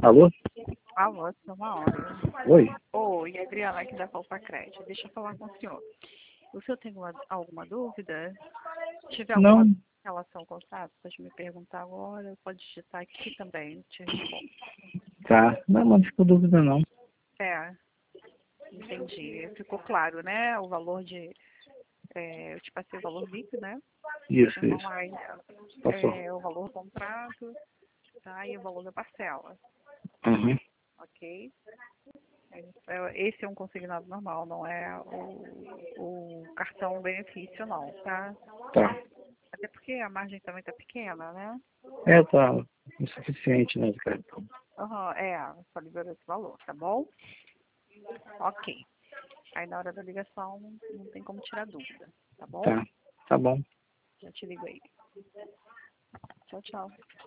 Alô? Alô, seu Mauro. Oi? Oi, Adriana aqui da Palpa Crédito. Deixa eu falar com o senhor. O senhor tem alguma dúvida? Se tiver alguma Não. relação com o contrato, pode me perguntar agora, pode digitar aqui também, te respondo. Tá. Não ficou dúvida não. É, entendi. Ficou claro, né? O valor de... eu te passei o valor líquido, né? Isso. Informar Passou. o valor do contrato, tá? E o valor da parcela, Uhum. ok? Esse é um consignado normal, não é o cartão benefício, não, tá? Tá. Até porque a margem também tá pequena, né? Tá o suficiente, né, cara? Aham, só liberou esse valor, tá bom? Ok. Aí na hora da ligação não tem como tirar dúvida, tá bom? Tá bom. Já te ligo aí. Tchau, tchau.